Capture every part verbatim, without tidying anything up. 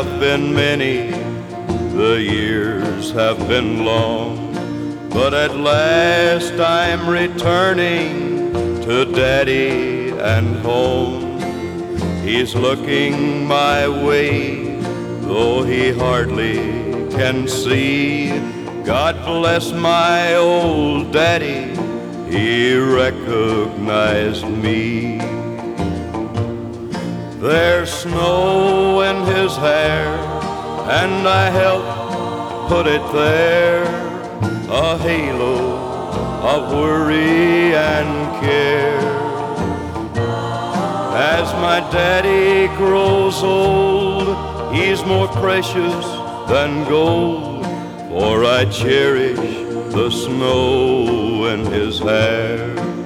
have been many, the years have been long, but at last I'm returning to Daddy and home. He's looking my way, though he hardly can see. God bless my old Daddy, he recognized me. There's snow in his hair, and I helped put it there, a halo of worry and care. As my daddy grows old, he's more precious than gold, for I cherish the snow in his hair.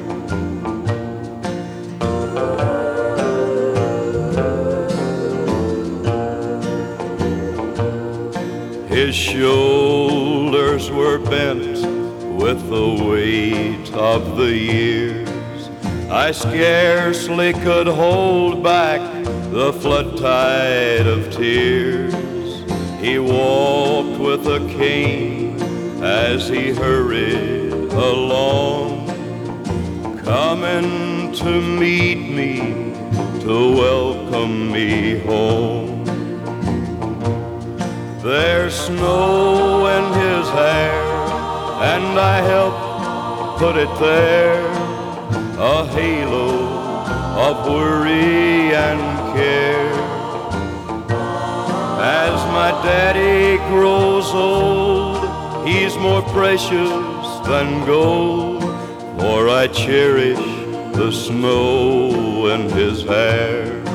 His shoulders were bent with the weight of the years. I scarcely could hold back the flood tide of tears. He walked with a cane as he hurried along, coming to meet me, to welcome me home. There's snow in his hair, and I helped put it there, a halo of worry and care. As my daddy grows old, he's more precious than gold, for I cherish the snow in his hair.